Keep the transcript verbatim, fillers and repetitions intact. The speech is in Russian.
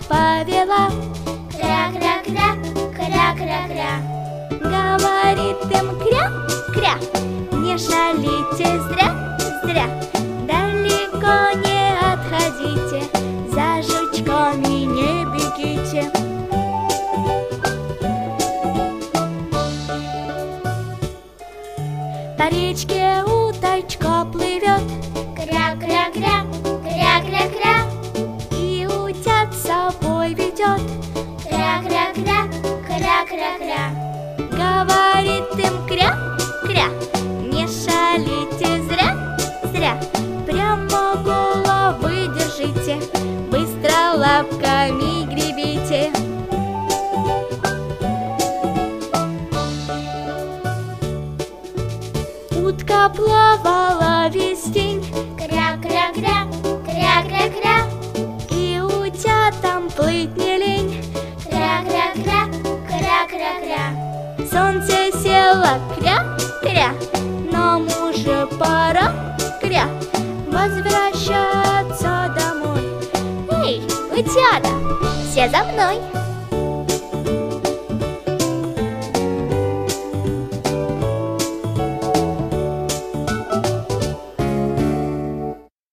повела. Кря-кря-кря, кря-кря-кря. Говорит им кря-кря: не шалите зря, зря. Далеко не отходите, за жучками не бегите. По речке уточка плывет, Кря-кря-кря, кря-кря-кря. и утят с собой ведет. Кря-кря-кря, кря-кря-кря. Говорит им кря-кря: не шалите зря, зря. Прямо головы держите, быстро лапками гребите. Утка плавала весь день, Кря-кря-кря, кря-кря-кря. и утятам плыть не лень. Кря-кря-кря, кря-кря-кря. Солнце село, кря-кря, нам уже пора, кря, возвращаться домой. Эй, утята, все за мной!